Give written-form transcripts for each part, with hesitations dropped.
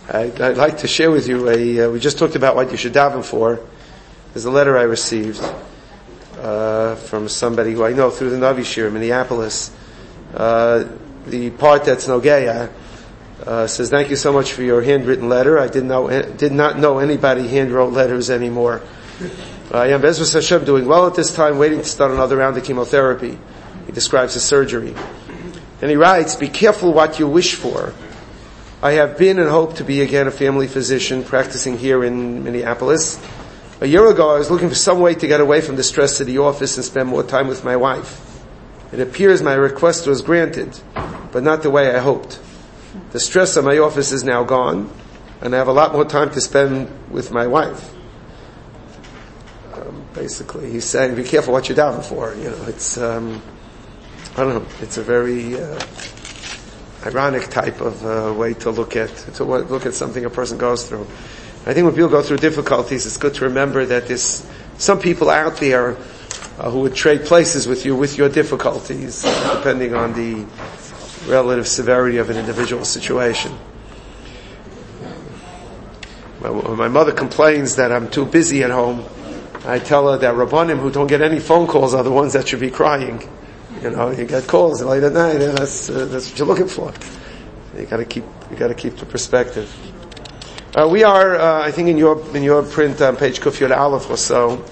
I'd like to share with you we just talked about what you should daven for. There's a letter I received from somebody who I know through the Navi Shir in Minneapolis. The part that's Nogeya says, thank you so much for your handwritten letter. I did not know anybody handwrote letters anymore. I am Bezras Hashem doing well at this time, waiting to start another round of chemotherapy. He describes his surgery. And he writes, be careful what you wish for. I have been and hope to be again a family physician practicing here in Minneapolis. A year ago I was looking for some way to get away from the stress of the office and spend more time with my wife. It appears my request was granted, but not the way I hoped. The stress of my office is now gone, and I have a lot more time to spend with my wife. Basically, he's saying, be careful what you're davening for. It's, I don't know, it's a very ironic type of way to look at something a person goes through. I think when people go through difficulties, it's good to remember that there's some people out there who would trade places with you with your difficulties, depending on the relative severity of an individual situation. When my mother complains that I'm too busy at home, I tell her that Rabbanim who don't get any phone calls are the ones that should be crying. You get calls late at night, and that's what you're looking for. You gotta keep the perspective. We are, I think in your print on page Kuf Yud Aleph or so,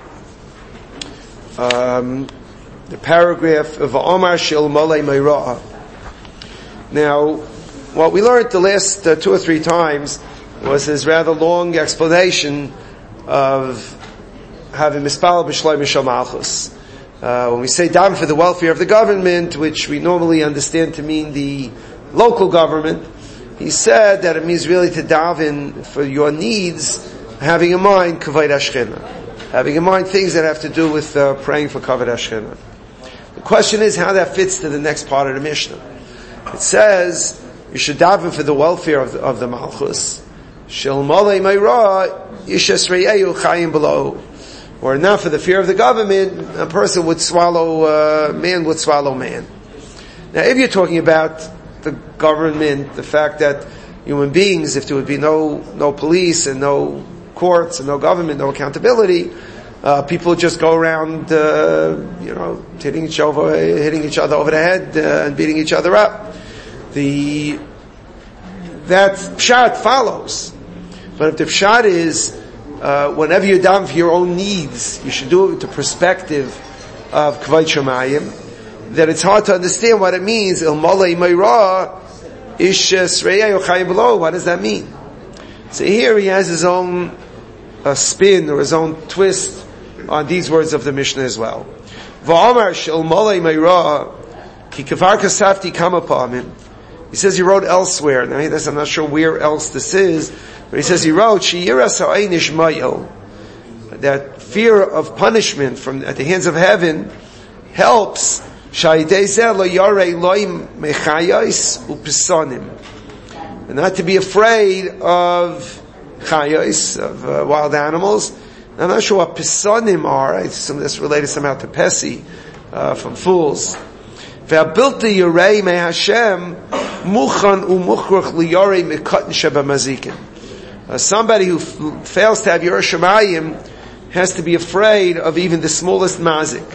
the paragraph of Omar Shel Molei Meirah. Now, what we learned the last 2 or 3 times was his rather long explanation of having Mispal B'Shloim Mishal Malchus. When we say daven for the welfare of the government, which we normally understand to mean the local government, he said that it means really to daven for your needs, having in mind Kavod Hashchina, having in mind things that have to do with praying for Kavod Hashchina. The question is how that fits to the next part of the Mishnah. It says you should daven for the welfare of the Malchus. Shel Molei Meirah Ishes Re'ehu Chayim Below. Or not for the fear of the government, a person would swallow, man would swallow man. Now if you're talking about the government, the fact that human beings, if there would be no police and no courts and no government, no accountability, people would just go around, hitting each other over the head, and beating each other up. That pshat follows. But if the pshat is, whenever you're down for your own needs, you should do it with the perspective of Kvod Shemayim, that it's hard to understand what it means. Il Molei Meirah Ishes Re'ehu Chayim Below. What does that mean? So here he has his own spin or his own twist on these words of the Mishnah as well. V'Amar Shel Molei Meirah Ki Kavar Kasafti Kama Pamim. He says he wrote elsewhere. Now I'm not sure where else this is, but he says he wrote Sheyiras Ha'einish Mayil, that fear of punishment at the hands of heaven helps and not to be afraid of chayos, of wild animals. I'm not sure what pisonim are. I assume that's related somehow to Pesi, from fools. Somebody who fails to have Yiras Shamayim has to be afraid of even the smallest mazik.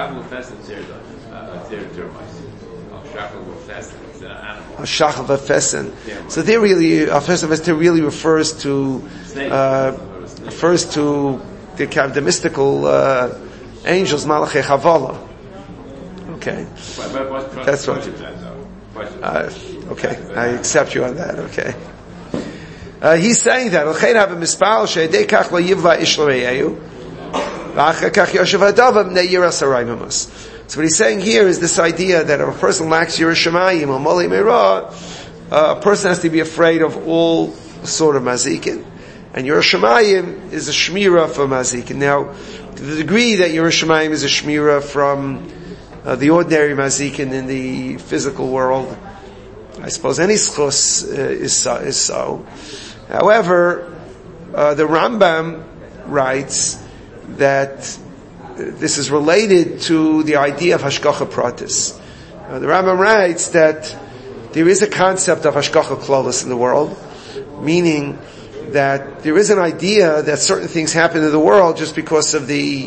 Shachal v'fesen. So there really, really refers to the mystical angels, Malachei Chavala. Okay, that's right. Okay, I accept you on that. Okay, he's saying that l'chein have a mispal she'edei kach lo yivla ish l're'ehu v'achar kach yoshev hadav b'nei yiras haraymamus. So what he's saying here is this idea that if a person lacks Yiras Shamayim or Molei Meirah, a person has to be afraid of all sort of mazikin. And Yiras Shamayim is a shmira for mazikin. Now, to the degree that Yiras Shamayim is a shmira from the ordinary mazikin in the physical world, I suppose any schus is so. However, the Rambam writes that this is related to the idea of hashgacha pratis. The Rambam writes that there is a concept of hashgacha klolos in the world, meaning that there is an idea that certain things happen in the world just because of the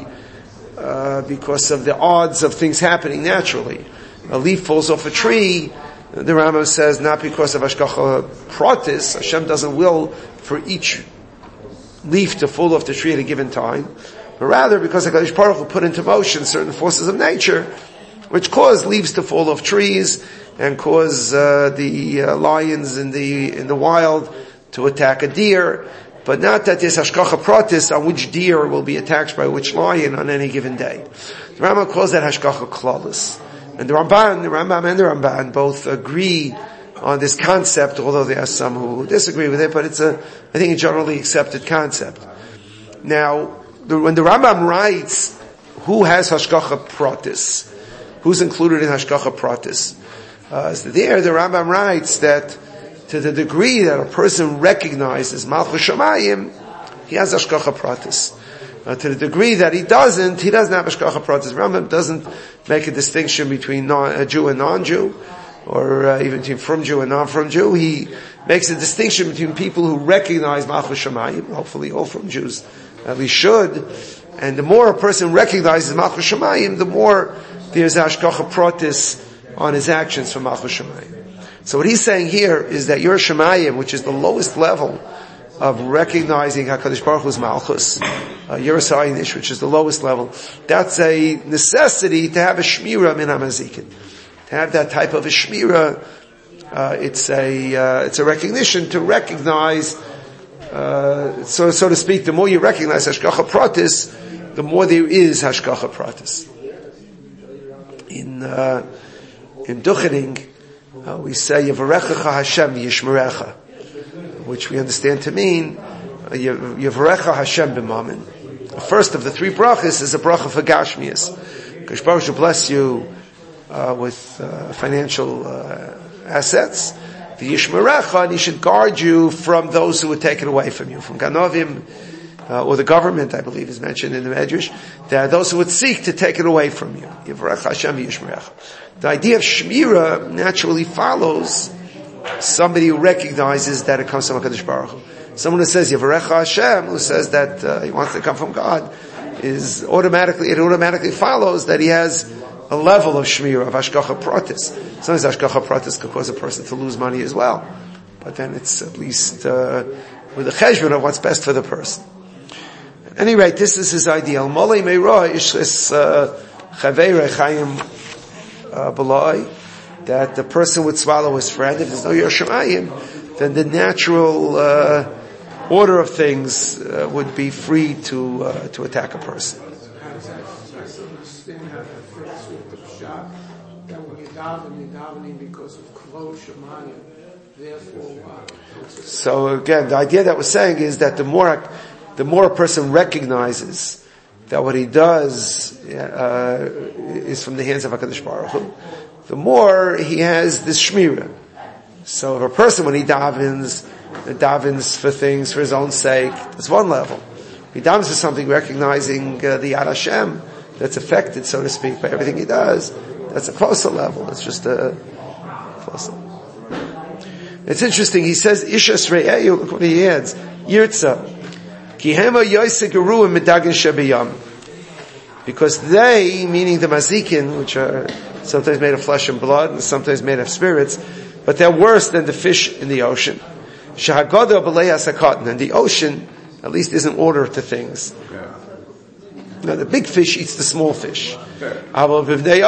odds of things happening naturally. A leaf falls off a tree, the Rambam says, not because of hashgacha pratis. Hashem doesn't will for each leaf to fall off the tree at a given time, but rather because HaKadosh Baruch Hu put into motion certain forces of nature which cause leaves to fall off trees and cause the lions in the wild to attack a deer, but not that there's hashgacha pratis on which deer will be attacked by which lion on any given day. The Rambam calls that hashgacha klalis. And the Rambam and the Ramban both agree on this concept, although there are some who disagree with it, but it's I think a generally accepted concept. Now, when the Rambam writes, who has hashgacha pratis? Who's included in hashgacha pratis? So there, the Rambam writes that to the degree that a person recognizes Malchus Shamayim, he has hashgacha pratis. To the degree that he doesn't have hashgacha pratis. Rambam doesn't make a distinction between a Jew and non-Jew, or even between from Jew and non-from Jew. He makes a distinction between people who recognize Malchus Shamayim, hopefully all from Jews at least should, and the more a person recognizes Malchus Shamayim, the more there's hashgacha pratis on his actions from Malchus Shamayim. So what he's saying here is that your Shamayim, which is the lowest level of recognizing HaKadosh Baruch Hu's Malchus, Yiras Hayinish, which is the lowest level, that's a necessity to have a Shmira min HaMazikin. To have that type of a Shmira, it's a recognition to recognize, so to speak, the more you recognize hashgacha pratis, the more there is hashgacha pratis. In Duchening, we say Yevarechecha Hashem Yishmerecha, which we understand to mean Yevarecha Hashem b'mamin. The first of the three brachas is a bracha for Gashmias. Kadosh Baruch Hu bless you with financial assets. The Yishmerecha, and he should guard you from those who would take it away from you, from Ganovim, or the government, I believe is mentioned in the Medrash. There are those who would seek to take it away from you. Yevarecha Hashem Yishmerecha. The idea of Shmira naturally follows somebody who recognizes that it comes from HaKadosh Baruch Hu. Someone who says Yevarecha Hashem, who says that he wants to come from God, it automatically follows that he has a level of Shmira, of hashgacha pratis. Sometimes hashgacha pratis could cause a person to lose money as well, but then it's at least with a cheshbon of what's best for the person. At any rate, this is his ideal. Molei meira ishlis chavei chayim b'loi, that the person would swallow his friend. If there's no Yiras Shamayim, then the natural order of things would be free to attack a person. So again, the idea that we're saying is that the more a person recognizes that what he does is from the hands of HaKadosh Baruch Hu, the more he has this shmira. So if a person, when he davens for things for his own sake, that's one level. If he davens for something recognizing the Yad Hashem that's affected, so to speak, by everything he does, that's a closer level. It's just a closer level. It's interesting, he says, Ishas Re'eyu, look what he adds, Yirtza, Kihema Yoise Geruim Medagin Shebiyam. Because they, meaning the Mazikin, which are sometimes made of flesh and blood, and sometimes made of spirits, but they're worse than the fish in the ocean. Shahagoda B'lei Asakatan, and the ocean, at least, is an order to things. Now, the big fish eats the small fish. People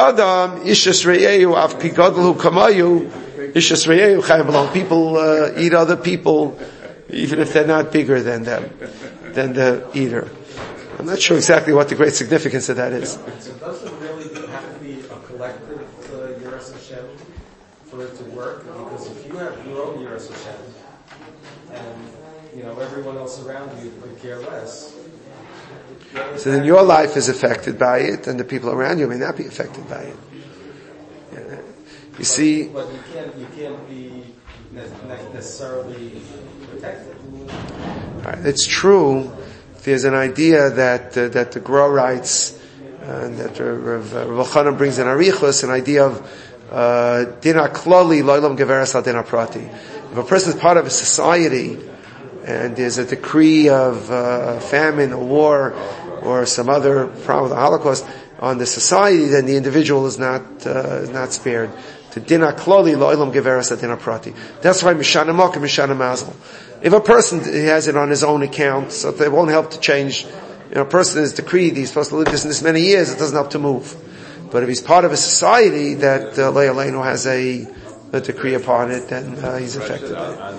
eat other people, even if they're not bigger than them, than the eater. I'm not sure exactly what the great significance of that is. So does it really have to be a collective Yiras Hashem for it to work? Because if you have your own Yiras Hashem, and everyone else around you could care less. So then your life is affected by it, and the people around you may not be affected by it. You see, but you can't be necessarily protected. It's true. There's an idea that the Gra writes, and that Rav Chanan brings in Arichos, an idea of dina klali loylam geveres al dina prati. If a person is part of a society and there's a decree of famine or war or some other problem, the Holocaust, on the society, then the individual is not spared. To dina kloli lo'ilam geveras adina prati. That's why mishana mok and mishana mazel. If a person has it on his own account, so it won't help to change. A person is decreed he's supposed to live this many years. It doesn't help to move. But if he's part of a society that Le'aleinu has a decree upon it, then he's affected by it.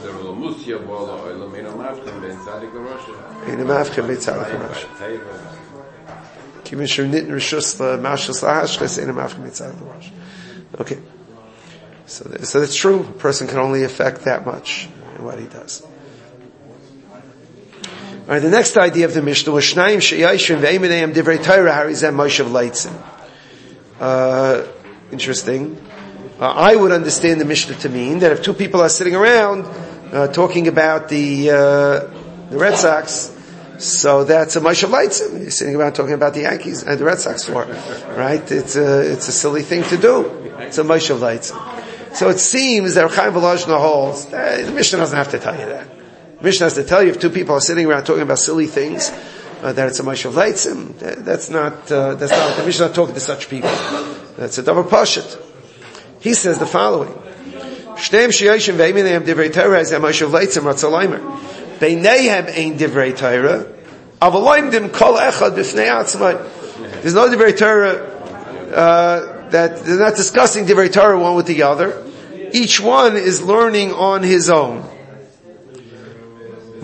Okay. So that's true. A person can only affect that much in what he does. All right, the next idea of the Mishnah was Shnayim Sheyashim Ve'eminayim Divrei Torah Harizem Moshev Leitzim. Interesting. I would understand the Mishnah to mean that if two people are sitting around talking about the Red Sox, so that's a Moshev Leitzim. You're sitting around talking about the Yankees and the Red Sox floor, right? It's a silly thing to do. It's a Moshev Leitzim. So it seems that Chaim Volozhiner holds, the Mishnah doesn't have to tell you that. The Mishnah has to tell you if two people are sitting around talking about silly things, that it's a Moshev Leitzim. That's not the Mishnah not talking to such people. That's a double pashut. He says the following. Shneim sheyoshim ve'eminayim divrei Torah is a Moshev Leitzim ratzalaymer. Beinayhem ein divrei Torah, avaloim dim kol echad b'fnei atzmai. There's no divrei Torah, that they're not discussing divrei Torah one with the other. Each one is learning on his own. It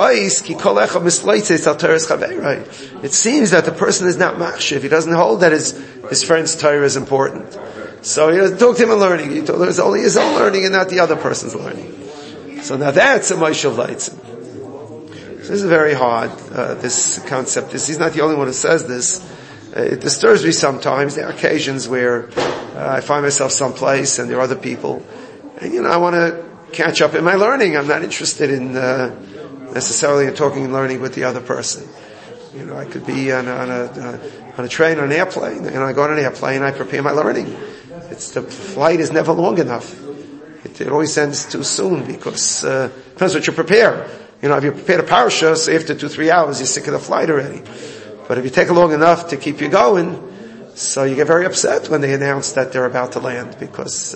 seems that the person is not machshiv. He doesn't hold that his friend's Torah is important. So he doesn't talk to him in learning. He told him it's only his own learning and not the other person's learning. So now that's a Moshev Leitzim. This is very hard, this concept. He's not the only one who says this. It disturbs me sometimes. There are occasions where I find myself someplace and there are other people. And, I want to catch up in my learning. I'm not interested in necessarily in talking and learning with the other person. I could be on a train, on an airplane, and I go on an airplane, I prepare my learning. The flight is never long enough. It always ends too soon because depends what you prepare. If you prepare a parasha, so after 2-3 hours, you're sick of the flight already. But if you take long enough to keep you going, so you get very upset when they announce that they're about to land because,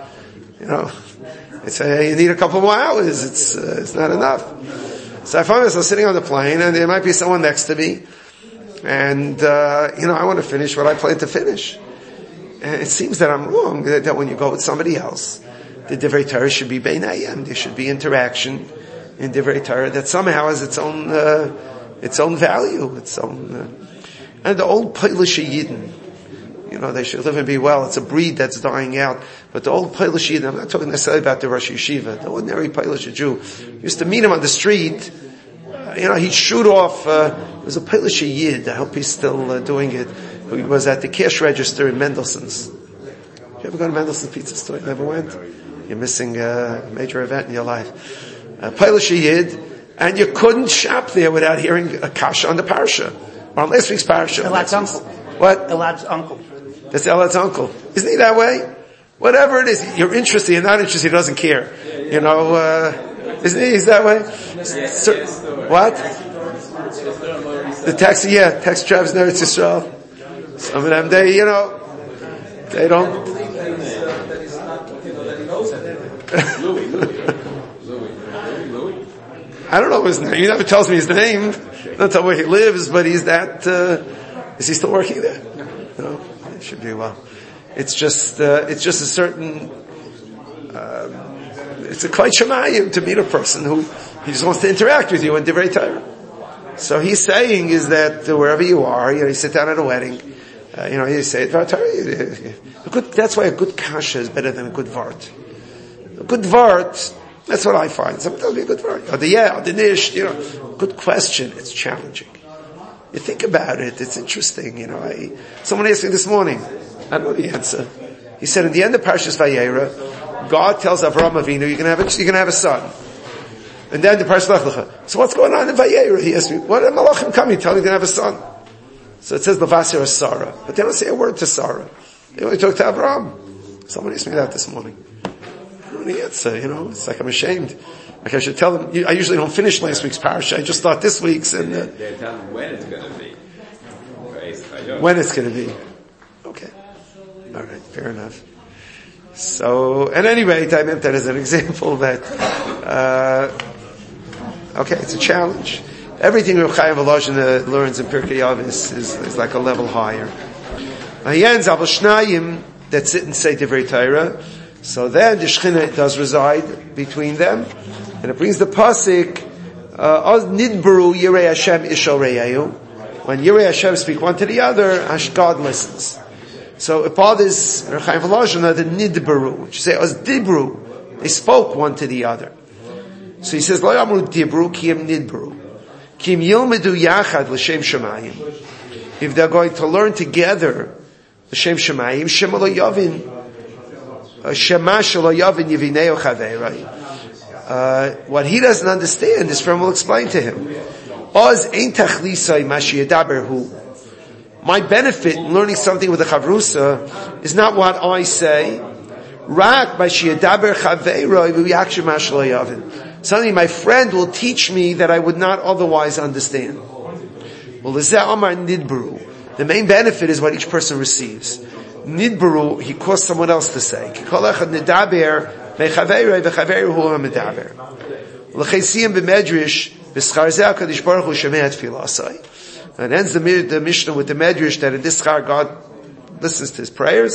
they say, hey, you need a couple more hours. It's not enough. So I find myself sitting on the plane and there might be someone next to me and, I want to finish what I plan to finish. And it seems that I'm wrong, that when you go with somebody else, the Divrei Torah should be Beinayim. There should be interaction in Divrei Torah that somehow has its own value, and the old Polish Yidden, they should live and be well. It's a breed that's dying out. But the old Polish Yidden, I'm not talking necessarily about the Rosh Yeshiva, the ordinary Polish Jew, used to meet him on the street, he'd shoot off, there was a Polish Yid, I hope he's still doing it, who was at the cash register in Mendelssohn's. Did you ever go to Mendelssohn's Pizza Store? You never went? You're missing a major event in your life. Polish Yid, and you couldn't shop there without hearing a kasha on the parasha. Or on last week's parasha. Elad's uncle. What? Elad's uncle. That's Elad's uncle. Isn't he that way? Whatever it is, you're interested, you're not interested, he doesn't care. Isn't he? He's that way? What? The taxi drivers in Eretz Yisrael. Some of them, they don't. I don't know his name. He never tells me his name. Not tell where he lives, but he's that. Is he still working there? No, it should be well. It's just a certain. It's a kvod shamayim to meet a person who he just wants to interact with you in Divrei Torah. So he's saying is that wherever you are, you sit down at a wedding, you say Divrei Torah. That's why a good kasha is better than a good vart. A good vart. That's what I find. Sometimes be a good word. Or the nish, good question. It's challenging. You think about it, it's interesting, someone asked me this morning, I don't know the answer. He said, in the end of Parshas Vayera, God tells Avraham Avinu, you're gonna have a son. And then the Parshas Lech Lecha. So what's going on in Vayera? He asked me, what are Malachim coming, telling you you're gonna have a son? So it says, Lavasir Sarah. But they don't say a word to Sarah. They only talk to Avraham. Someone asked me that this morning. The answer, it's like I'm ashamed. Like I should tell them, I usually don't finish last week's parasha, I just start this week's and... They tell them when it's going to be. When it's going to be. Okay. Alright, fair enough. So, at any rate, I meant that as an example that, okay, it's a challenge. Everything Reb Chaim Volozhin learns in Pirkei Avos is like a level higher. He ends up with Shnayim that sit and say Divrei Torah. So then the Shechina does reside between them. And it brings the pasuk, Nidbaru Yirei Hashem Ishal Re'ehu. When Yirei Hashem speak one to the other, God listens. So it bothers Reb Chaim Volozhin the Nidbaru, which you say, as Dibru, they spoke one to the other. So he says, Lo Yamru Dibru Ki Im Nidbaru. Kim Yilmedu Yachad L'Shem Shemayim. If they're going to learn together L'Shem Shemayim, Shema Lo Yavin, Shema Shelo Yavin Yivineo Chaverai. What he doesn't understand, his friend will explain to him. Oz Ein Tachlisai Mashi Yedaber Hu. My benefit in learning something with a chavrusa is not what I say. Rak Mashi Yedaber Chaverai V'Yakshem Shelo Yavin. Something my friend will teach me that I would not otherwise understand. Well, the main benefit is what each person receives. Nidbaru, he caused someone else to say. And ends the Mishnah with the Medrash that in this schar God listens to his prayers.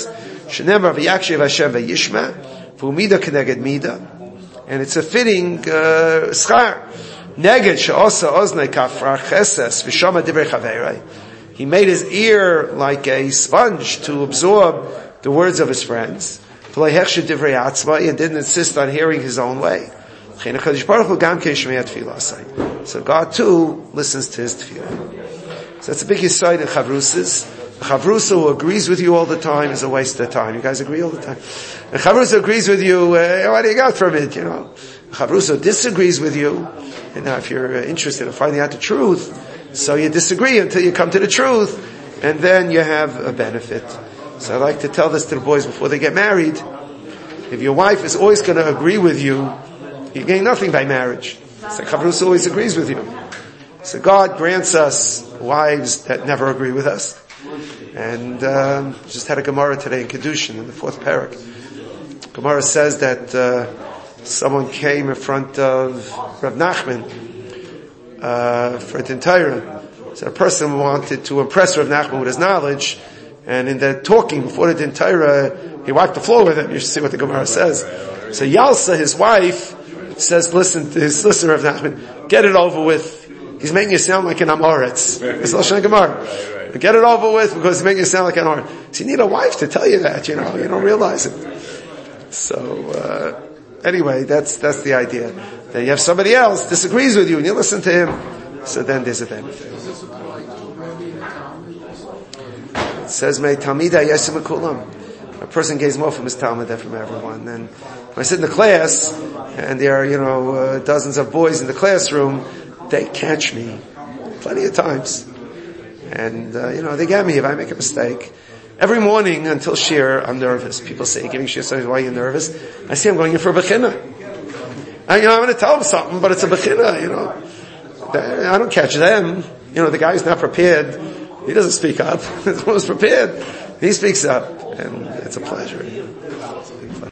And it's a fitting schar. Neged she'osa oznei kafra cheses v'shama divrei chaverai. He made his ear like a sponge to absorb the words of his friends. V'lo hechshe divrei atzma, and didn't insist on hearing his own way. So God too listens to his tefillah. So that's a big insight in chavrusas. A chavrusa who agrees with you all the time is a waste of time. You guys agree all the time? A chavrusa agrees with you, what do you got from it, A chavrusa disagrees with you, and now if you're interested in finding out the truth, so you disagree until you come to the truth, and then you have a benefit. So I like to tell this to the boys before they get married. If your wife is always going to agree with you, you gain nothing by marriage. So chavrusa always agrees with you. So God grants us wives that never agree with us. And just had a Gemara today in Kedushin in the 4th parak. Gemara says that someone came in front of Rav Nachman for Din Torah. So a person wanted to impress Rav Nachman with his knowledge, and in the talking before the Din Torah, he wiped the floor with him. You should see what the Gemara says. So Yalsa, his wife, says, listen to his listener Rav Nachman, get it over with. He's making you sound like an Amoritz. It's Lashon Gemara. Get it over with because he's making you sound like an Amoritz. So you need a wife to tell you that, you don't realize it. So, anyway, that's the idea. That you have somebody else disagrees with you and you listen to him, so then there's a benefit. It says, May Talmida Yesim Kulam. A person gains more from his Talmud than from everyone. And when I sit in the class, and there are, dozens of boys in the classroom, they catch me plenty of times. And, they get me if I make a mistake. Every morning until Shir, I'm nervous. People say, you're giving Shir, so why are you nervous? I say, I'm going in for a Bechina. I'm going to tell them something, but it's a Bechina, I don't catch them. The guy's not prepared. He doesn't speak up. The one who's prepared, he speaks up. And it's a pleasure.